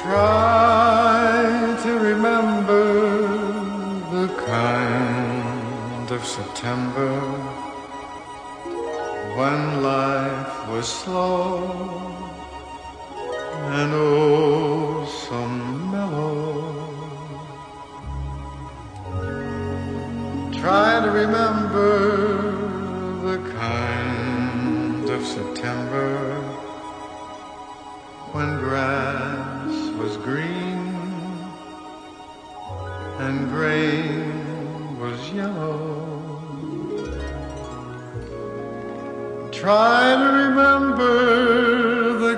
Try to remember the kind of September when life was slow and oh so mellow. Try to remember the kind of September when grass was green and grain was yellow. Try to remember the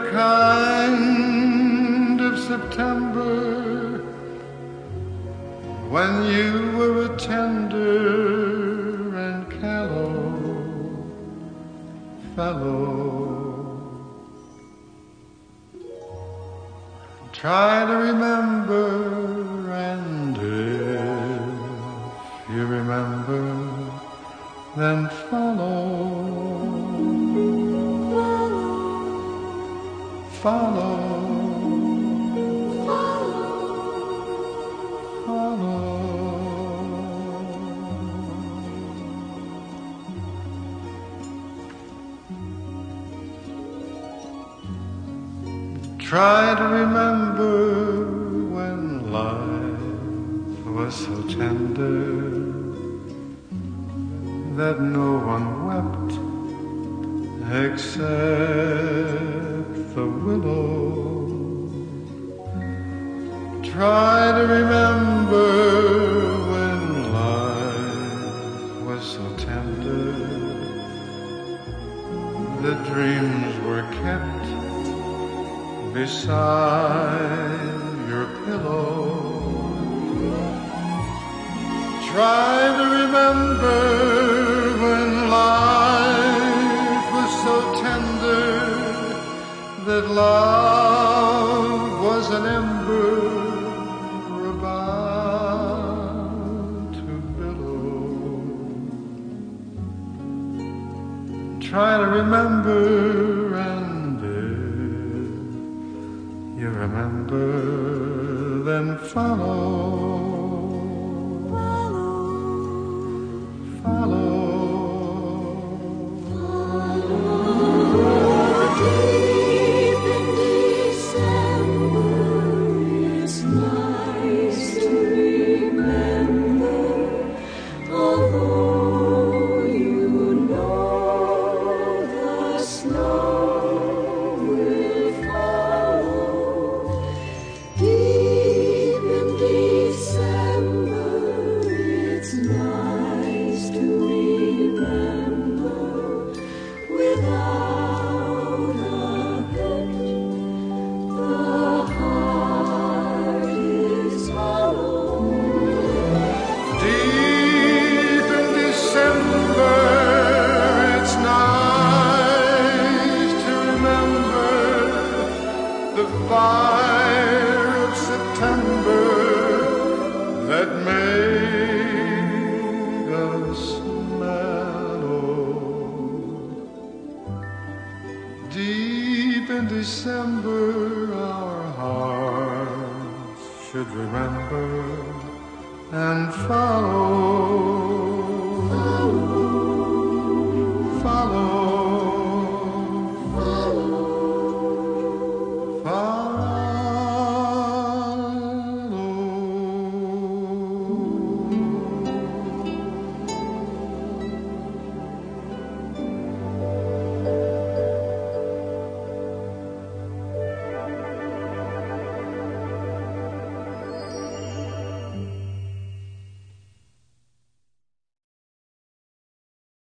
kind of September when you were a tender and callow fellow. Try to remember, and if you remember, then follow. Follow. Try to remember when life was so tender that no one wept except the willow. Try to remember when life was so tender that dreams were kept beside your pillow. Try to remember when life was so tender that love was an ember about to billow. Try to remember, and you remember, then follow. Follow. Deep in December, it's nice to remember, although you know the snow will follow. Deep in December, it's nice to remember, without a hurt, the heart is hollow. Deep in December, it's nice to remember the fire of September that made us mellow. Deep in December, our hearts should remember and follow.